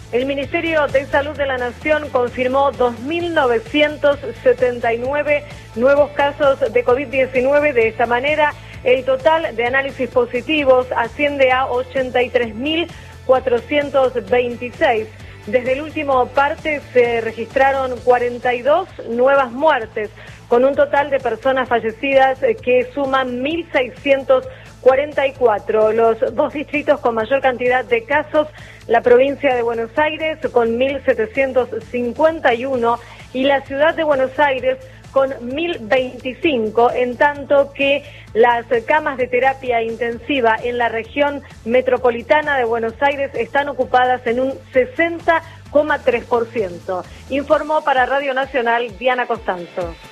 El Ministerio de Salud de la Nación confirmó 2.979 nuevos casos de COVID-19. De esta manera, el total de análisis positivos asciende a 83.426. Desde el último parte se registraron 42 nuevas muertes, con un total de personas fallecidas que suman 1.644. Los dos distritos con mayor cantidad de casos, la provincia de Buenos Aires con 1.751 y la ciudad de Buenos Aires con 1.025, en tanto que las camas de terapia intensiva en la región metropolitana de Buenos Aires están ocupadas en un 60,3%. Informó para Radio Nacional Diana Costanzo.